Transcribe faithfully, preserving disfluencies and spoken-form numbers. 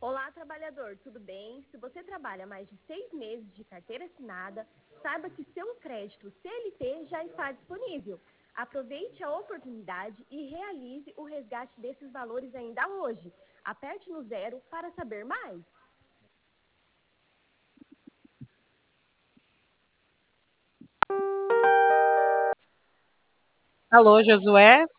Olá, trabalhador, tudo bem? Se você trabalha mais de seis meses de carteira assinada, saiba que seu crédito C L T já está disponível. Aproveite a oportunidade e realize o resgate desses valores ainda hoje. Aperte no zero para saber mais. Alô, Josué?